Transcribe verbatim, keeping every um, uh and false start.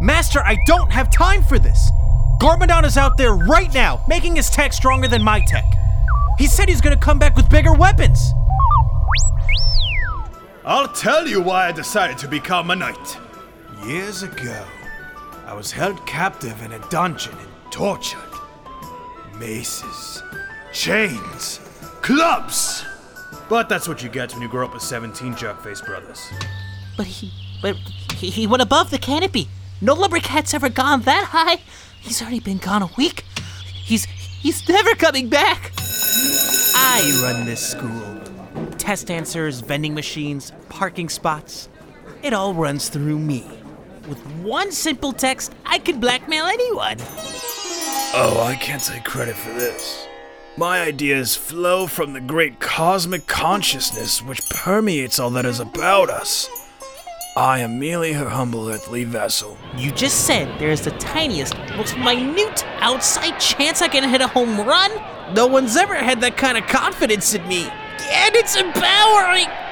Master, I don't have time for this. Garmadon is out there right now, making his tech stronger than my tech. He said he's gonna come back with bigger weapons. I'll tell you why I decided to become a knight. Years ago, I was held captive in a dungeon and tortured. Maces, chains, clubs. But that's what you get when you grow up with seventeen jerk-faced brothers. But he, but he, he went above the canopy. No lumbercat's ever gone that high. He's already been gone a week. He's, he's never coming back. I run this school. Test answers, vending machines, parking spots. It all runs through me. With one simple text, I could blackmail anyone. Oh, I can't take credit for this. My ideas flow from the great cosmic consciousness which permeates all that is about us. I am merely her humble earthly vessel. You just said there's the tiniest, most minute outside chance I can hit a home run? No one's ever had that kind of confidence in me. And it's empowering!